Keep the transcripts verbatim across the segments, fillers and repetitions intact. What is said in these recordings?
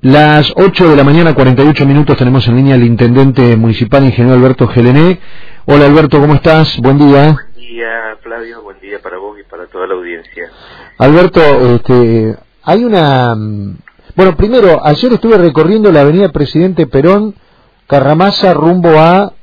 Las ocho de la mañana, cuarenta y ocho minutos, tenemos en línea al intendente municipal, ingeniero Alberto Gelené. Hola Alberto, ¿cómo estás? Buen día. Buen día, Flavio, buen día para vos y para toda la audiencia. Alberto, este, hay una... Bueno, primero, ayer estuve recorriendo la avenida Presidente Perón, Carramasa, rumbo a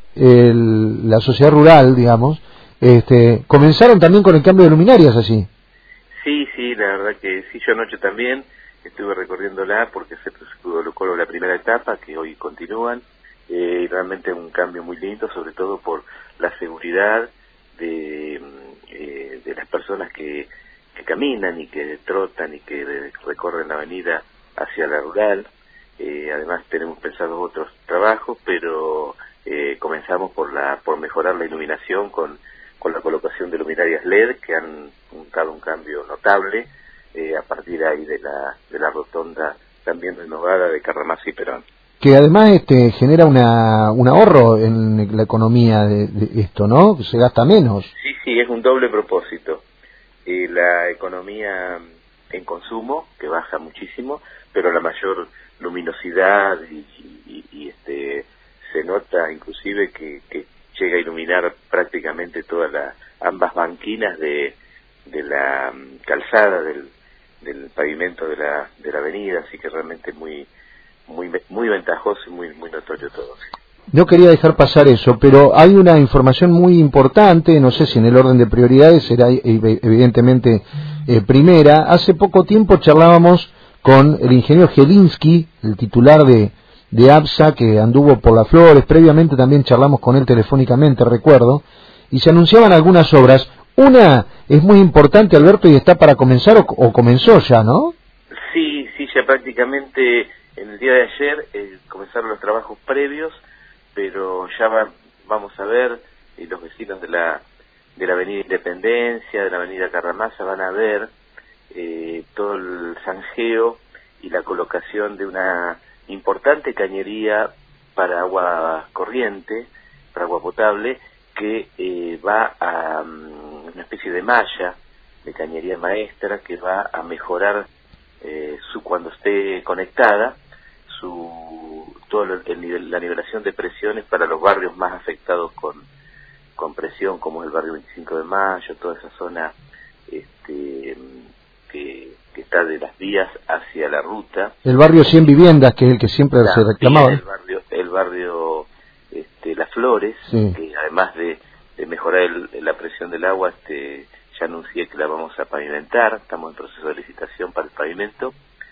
el, la sociedad rural, digamos. Este, ¿Comenzaron también con el cambio de luminarias así? Sí, sí, la verdad que sí, yo anoche también estuve recorriéndola porque se colocó la primera etapa, que hoy continúan, eh, y realmente un cambio muy lindo, sobre todo por la seguridad de, eh, de las personas que, que caminan y que trotan y que recorren la avenida hacia la rural. Eh, además tenemos pensados otros trabajos, pero eh, comenzamos por la por mejorar la iluminación con, con la colocación de luminarias L E D que han dado un cambio notable eh, a partir ahí de la de la rotonda también renovada de Carramasa y Perón. Que además este genera una un ahorro en la economía de, de esto, ¿no? Que se gasta menos. Sí, sí, es un doble propósito. Eh, la economía en consumo, que baja muchísimo, pero la mayor luminosidad y, y, y este se nota inclusive que, que llega a iluminar prácticamente todas las ambas banquinas de, de la um, calzada del, del pavimento de la de la avenida, así que realmente muy muy muy ventajoso y muy muy notorio todo. No quería dejar pasar eso, pero hay una información muy importante, no sé si en el orden de prioridades será evidentemente eh, primera. Hace poco tiempo charlábamos con el ingeniero Gelinsky, el titular de, de ABSA, que anduvo por las Flores. Previamente también charlamos con él telefónicamente, recuerdo, y se anunciaban algunas obras. Una es muy importante, Alberto, y está para comenzar o, o comenzó ya, ¿no? Sí, sí, ya prácticamente en el día de ayer eh, comenzaron los trabajos previos, pero ya va, vamos a ver, y los vecinos de la de la avenida Independencia, de la avenida Carramasa, van a ver eh, todo el zanjeo y la colocación de una importante cañería para agua corriente, para agua potable, que eh, va a um, una especie de malla de cañería maestra que va a mejorar eh, su cuando esté conectada su todo el, el nivel, la nivelación de presiones para los barrios más afectados con con presión, como el barrio veinticinco de mayo, toda esa zona este que, que está de las vías hacia la ruta. El barrio cien viviendas, que es el que siempre la, se reclamaba. El barrio, el barrio este, Las Flores, sí. Que además de, de mejorar el, la presión del agua, este ya anuncié que la vamos a pavimentar, estamos en proceso de licitación para el pavimento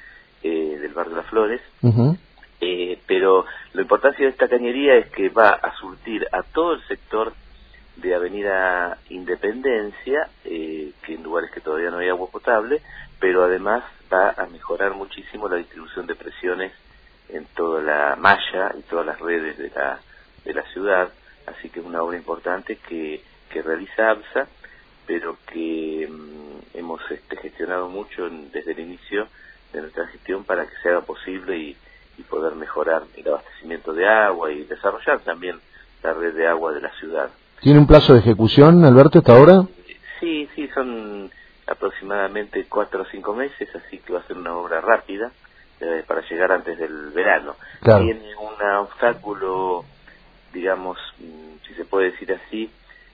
eh, del barrio Las Flores. Uh-huh. Eh, pero la importancia de esta cañería es que va a surtir a todo el sector de Avenida Independencia, eh, que en lugares que todavía no hay agua potable, pero además va a mejorar muchísimo la distribución de presiones en toda la malla y todas las redes de la de la ciudad, así que es una obra importante que, que realiza ABSA, pero que mm, hemos este, gestionado mucho en, desde el inicio de nuestra gestión para que se haga posible y y poder mejorar el abastecimiento de agua y desarrollar también la red de agua de la ciudad. ¿Tiene un plazo de ejecución, Alberto, hasta ahora? Sí, sí, son aproximadamente cuatro o cinco meses, así que va a ser una obra rápida eh, para llegar antes del verano. Claro. Tiene un obstáculo, digamos, si se puede decir así,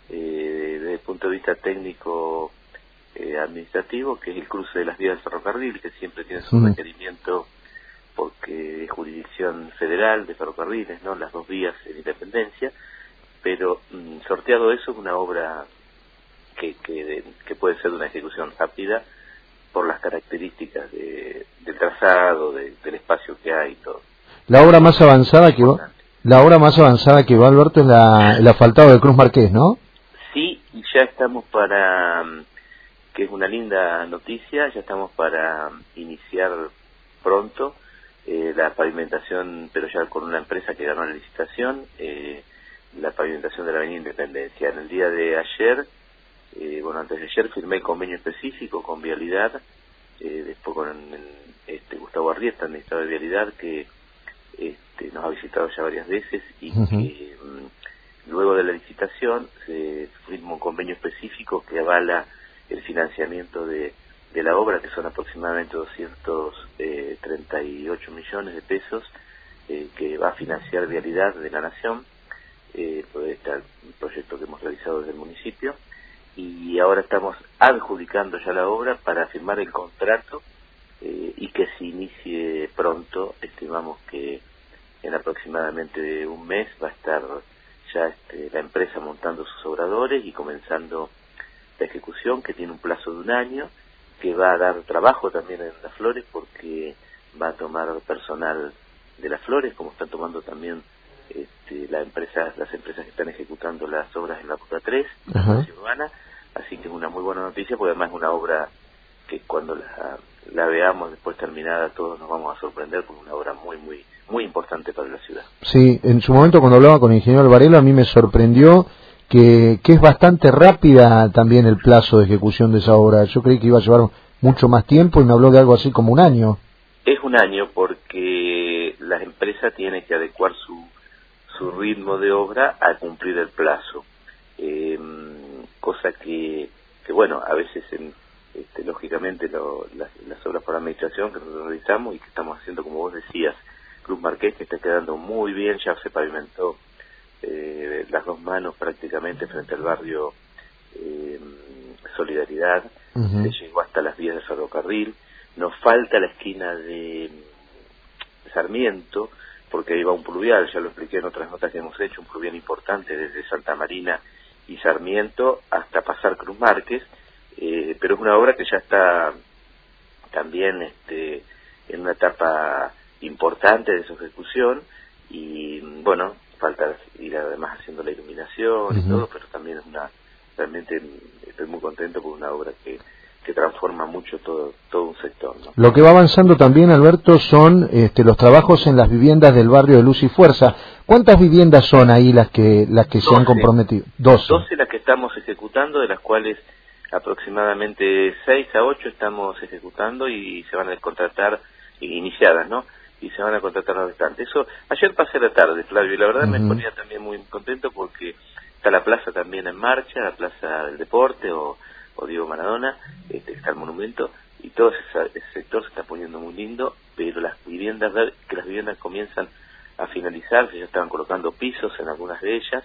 eh, desde el punto de vista técnico eh, administrativo, que es el cruce de las vías del ferrocarril, que siempre tiene su mm. requerimiento porque es jurisdicción federal de ferrocarriles, ¿no? Las dos vías en Independencia, pero mmm, sorteado eso es una obra que, que, de, que puede ser de una ejecución rápida por las características de, del trazado, de, del espacio que hay y todo. La obra más avanzada que va, la obra más avanzada que va, Alberto, es la, el asfaltado de Cruz Marqués, ¿no? Sí, y ya estamos para, que es una linda noticia, ya estamos para iniciar pronto Eh, la pavimentación, pero ya con una empresa que ganó la licitación, eh, la pavimentación de la avenida Independencia. En el día de ayer, eh, bueno, antes de ayer firmé el convenio específico con Vialidad, eh, después con el, este, Gustavo Arrieta, administrador de Vialidad, que este, nos ha visitado ya varias veces y uh-huh. que um, luego de la licitación se firma un convenio específico que avala el financiamiento de, de la obra, que son aproximadamente doscientos treinta y ocho millones de pesos, eh, que va a financiar Vialidad de la Nación, eh, por este proyecto que hemos realizado desde el municipio, y ahora estamos adjudicando ya la obra para firmar el contrato eh, y que se inicie pronto. Estimamos que en aproximadamente un mes va a estar ya este, la empresa montando sus obradores y comenzando la ejecución, que tiene un plazo de un año, que va a dar trabajo también en Las Flores, porque va a tomar personal de Las Flores, como están tomando también este, la empresa, las empresas que están ejecutando las obras en la Ruta tres, la ciudad urbana. Así que es una muy buena noticia, porque además es una obra que cuando la, la veamos después terminada todos nos vamos a sorprender, porque es una obra muy, muy, muy importante para la ciudad. Sí, en su momento cuando hablaba con el ingeniero Alvarelo a mí me sorprendió que, que es bastante rápida también el plazo de ejecución de esa obra. Yo creí que iba a llevar mucho más tiempo y me habló de algo así como un año. Es un año porque la empresa tiene que adecuar su, su ritmo de obra a cumplir el plazo. Eh, cosa que, que bueno, a veces en, este, lógicamente lo, las, las obras por administración que nosotros realizamos y que estamos haciendo, como vos decías, Cruz Marqués, que está quedando muy bien, ya se pavimentó eh, las dos manos prácticamente frente al barrio eh, Solidaridad, uh-huh. Se llegó hasta las vías del ferrocarril, nos falta la esquina de Sarmiento, porque ahí va un pluvial, ya lo expliqué en otras notas que hemos hecho, un pluvial importante desde Santa Marina y Sarmiento hasta pasar Cruz Márquez, eh, pero es una obra que ya está también este, en una etapa importante de su ejecución, y bueno, falta ir además haciendo la iluminación, uh-huh. y todo, pero también es una, realmente estoy muy contento por una obra que, que transforma mucho todo todo un sector, ¿no? Lo que va avanzando también, Alberto, son este, los trabajos en las viviendas del barrio de Luz y Fuerza. ¿Cuántas viviendas son ahí las que las que se han comprometido? doce. doce las que estamos ejecutando, de las cuales aproximadamente seis a ocho estamos ejecutando y se van a contratar, iniciadas, ¿no? Y se van a contratar las restantes. Eso, ayer pasé la tarde, Flavio, y la verdad uh-huh. me ponía también muy contento porque está la plaza también en marcha, la plaza del deporte o, o Diego Maradona, este, está el monumento, y todo ese, ese sector se está poniendo muy lindo, pero las viviendas, que las viviendas comienzan a finalizarse, ya estaban colocando pisos en algunas de ellas,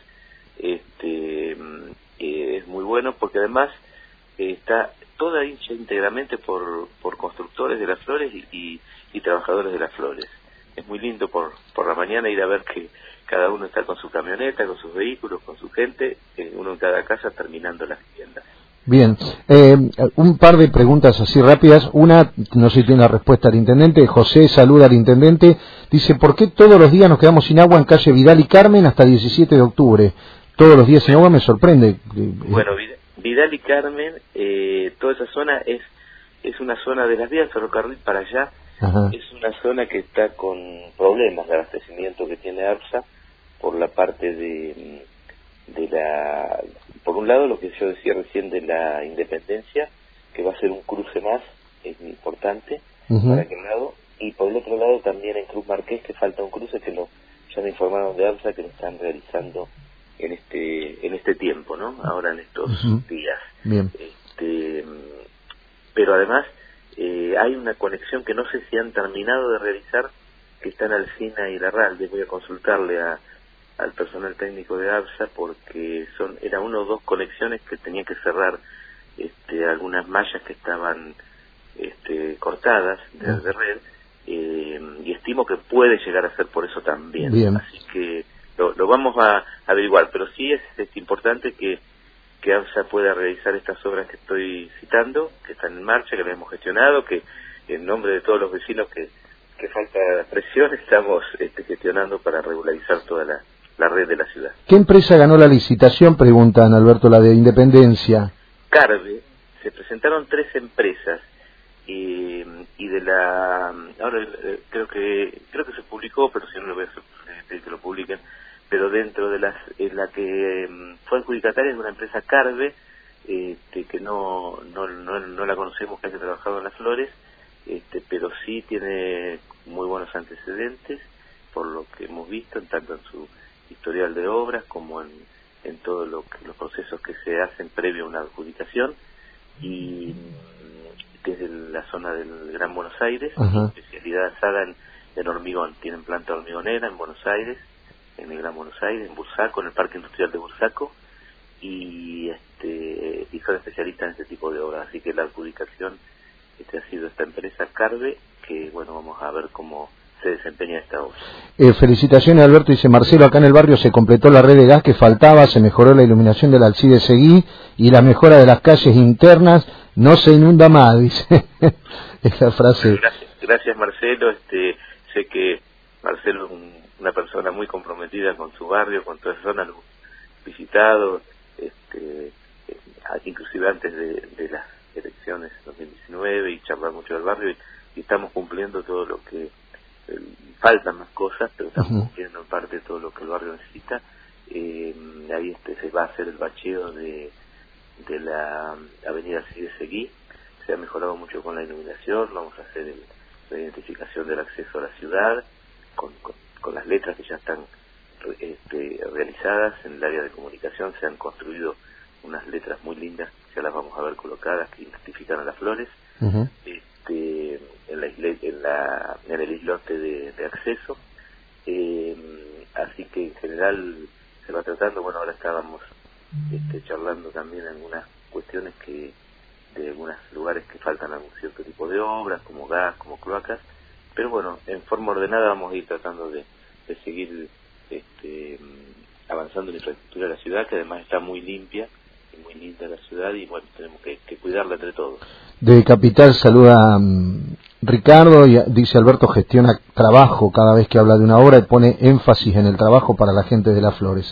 este, eh, es muy bueno porque además eh, está toda hincha íntegramente por, por constructores de Las Flores y, y, y trabajadores de Las Flores. Es muy lindo por, por la mañana ir a ver que cada uno está con su camioneta, con sus vehículos, con su gente, eh, uno en cada casa terminando las viviendas. Bien, eh, un par de preguntas así rápidas. Una, no sé si tiene la respuesta al intendente. José saluda al intendente. Dice, ¿por qué todos los días nos quedamos sin agua en calle Vidal y Carmen hasta diecisiete de octubre? Todos los días sin agua, me sorprende. Bueno, Vidal y Carmen, eh, toda esa zona es es una zona de las vías del ferrocarril para allá. Ajá. Es una zona que está con problemas de abastecimiento que tiene ARSA por la parte de, de la... Por un lado, lo que yo decía recién de la Independencia, que va a ser un cruce más, es importante, uh-huh. para aquel lado, y por el otro lado también en Cruz Marqués, que falta un cruce que lo, ya me informaron de ARSA que lo están realizando en este en este tiempo, ¿no? Ahora en estos uh-huh. días. Bien. Este, pero además eh, hay una conexión que no sé si han terminado de realizar, que está en Alsina y Larralde. Voy a consultarle a al personal técnico de ARSA porque son era uno o dos conexiones que tenían que cerrar este, algunas mallas que estaban este, cortadas de, de red, eh, y estimo que puede llegar a ser por eso también. Bien. Así que lo, lo vamos a averiguar, pero sí es, es importante que, que ARSA pueda realizar estas obras que estoy citando, que están en marcha, que las hemos gestionado, que en nombre de todos los vecinos que, que falta presión estamos este, gestionando para regularizar toda la la red de la ciudad. ¿Qué empresa ganó la licitación? Preguntan, Alberto, la de Independencia. Carve. Se presentaron tres empresas y, y de la ahora eh, creo que creo que se publicó, pero si no lo voy a hacer que lo publiquen, pero dentro de las en la que eh, fue adjudicataria es una empresa Carve, este, que no no, no no la conocemos, que haya trabajado en Las Flores, este, pero sí tiene muy buenos antecedentes por lo que hemos visto, tanto en su historial de obras como en, en todos lo los procesos que se hacen previo a una adjudicación, y que es de la zona del Gran Buenos Aires, Ajá. especialidad asada en, en hormigón. Tienen planta hormigonera en Buenos Aires, en el Gran Buenos Aires, en Bursaco, en el Parque Industrial de Bursaco, y este y son especialistas en este tipo de obras. Así que la adjudicación este ha sido esta empresa Carve, que bueno, vamos a ver cómo se desempeña esta obra. Eh, felicitaciones, Alberto. Dice Marcelo, acá en el barrio se completó la red de gas que faltaba, se mejoró la iluminación del Alcide Seguí y la mejora de las calles internas, no se inunda más, dice. Es la frase. Gracias, gracias Marcelo. Este, sé que Marcelo es un, una persona muy comprometida con su barrio, con toda esa zona, lo hemos visitado, este, eh, inclusive antes de, de las elecciones dos mil diecinueve, y charlar mucho del barrio, y, y estamos cumpliendo todo lo que eh, faltan más cosas, pero estamos uh-huh. cumpliendo en parte todo lo que el barrio necesita. Eh, ahí este se va a hacer el bacheo de, de la avenida Alcide Seguí, se ha mejorado mucho con la iluminación, vamos a hacer el, la identificación del acceso a la ciudad, con, con, con las letras que ya están este, realizadas. En el área de comunicación se han construido unas letras muy lindas, ya las vamos a ver colocadas, que identifican a las flores. Uh-huh. este, en, la isle, en, la, en el islote de, de acceso. Eh, así que en general se va tratando. Bueno, ahora estábamos este, charlando también algunas cuestiones que de algunos lugares que faltan algún cierto tipo de obras, como gas, como cloacas, pero bueno, en forma ordenada vamos a ir tratando de, de seguir este, avanzando en la infraestructura de la ciudad, que además está muy limpia y muy linda la ciudad, y bueno, tenemos que, que cuidarla entre todos. De Capital saluda um, Ricardo, y dice Alberto gestiona trabajo cada vez que habla de una obra y pone énfasis en el trabajo para la gente de Las Flores.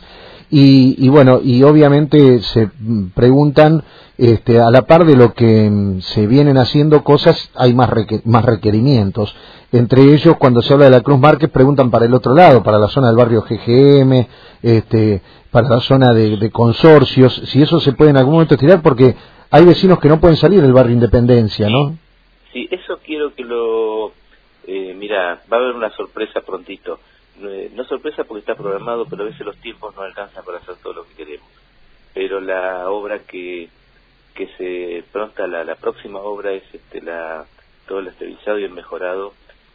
Y, y bueno, y obviamente se preguntan, este, a la par de lo que se vienen haciendo cosas, hay más, requer- más requerimientos. Entre ellos, cuando se habla de la Cruz Márquez, preguntan para el otro lado, para la zona del barrio G G M, este, para la zona de, de consorcios, si eso se puede en algún momento estirar, porque hay vecinos que no pueden salir del barrio Independencia, ¿no? Sí, eso quiero que lo... Eh, mira, va a haber una sorpresa prontito. No sorpresa porque está programado, pero a veces los tiempos no alcanzan para hacer todo lo que queremos. Pero la obra que que se pronta, la, la próxima obra es este la todo el esterilizado y el mejorado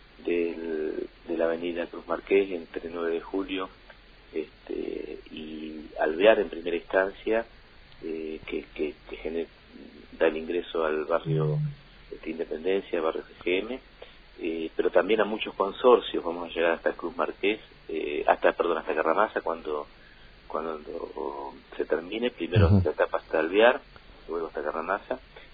del, de la avenida Cruz Marqués entre nueve de julio este, y Alvear en primera instancia, eh, que, que, que gener, da el ingreso al barrio este, Independencia, barrio G G M. Eh, pero también a muchos consorcios. Vamos a llegar hasta Cruz Marqués, eh, hasta, perdón, hasta Carramasa cuando cuando se termine, primero uh-huh. la etapa hasta Alvear, luego hasta Carramasa,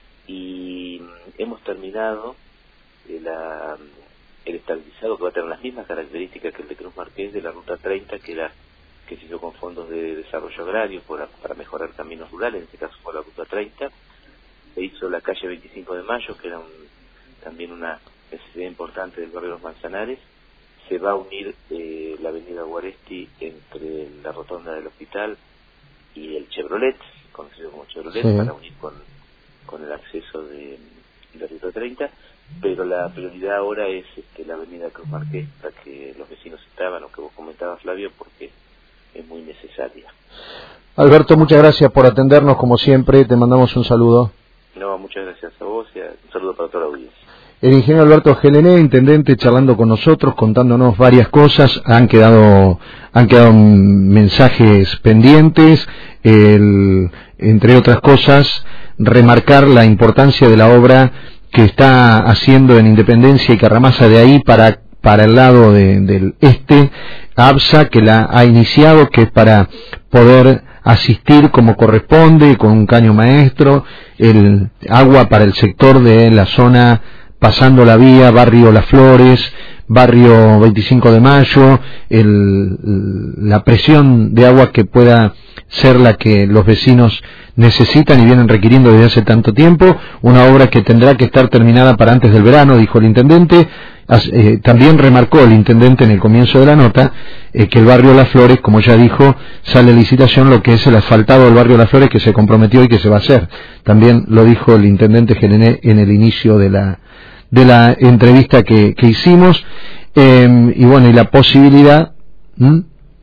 y hemos terminado eh, la, el estabilizado, que va a tener las mismas características que el de Cruz Marqués, de la ruta treinta, que era que se hizo con fondos de desarrollo agrario para, para mejorar caminos rurales, en este caso fue la ruta treinta. Se hizo la calle veinticinco de mayo, que era un, también una necesidad importante del barrio de Los Manzanares. Se va a unir eh, la avenida Guaresti entre la rotonda del hospital y el Chevrolet, conocido como Chevrolet, sí. para unir con, con el acceso de, de la ruta treinta, pero la prioridad ahora es este, la avenida Cruz Marqués, la que los vecinos estaban, o que vos comentabas, Flavio, porque es muy necesaria. Alberto, muchas gracias por atendernos como siempre, te mandamos un saludo. No, muchas gracias a vos y un saludo para toda la audiencia. El ingeniero Alberto Gelené, intendente, charlando con nosotros, contándonos varias cosas. Han quedado han quedado mensajes pendientes, el, entre otras cosas, remarcar la importancia de la obra que está haciendo en Independencia y Carramasa, de ahí para para el lado de, del este, ABSA, que la ha iniciado, que es para poder asistir como corresponde, con un caño maestro, el agua para el sector de la zona pasando la vía, barrio Las Flores, barrio veinticinco de mayo, el, la presión de agua que pueda ser la que los vecinos necesitan y vienen requiriendo desde hace tanto tiempo, una obra que tendrá que estar terminada para antes del verano, dijo el intendente. Eh, también remarcó el intendente en el comienzo de la nota eh, que el barrio Las Flores, como ya dijo, sale a licitación lo que es el asfaltado del barrio Las Flores, que se comprometió y que se va a hacer. También lo dijo el intendente Gelené en el inicio de la de la entrevista que, que hicimos, eh, y bueno, y la posibilidad ¿m?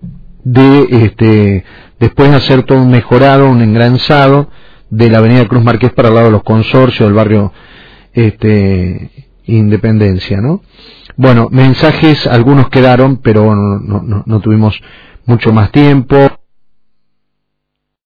de este después hacer todo un mejorado, un engranzado de la avenida Cruz Marqués para el lado de los consorcios, del barrio este, Independencia, ¿no? Bueno, mensajes, algunos quedaron, pero no, no, no tuvimos mucho más tiempo.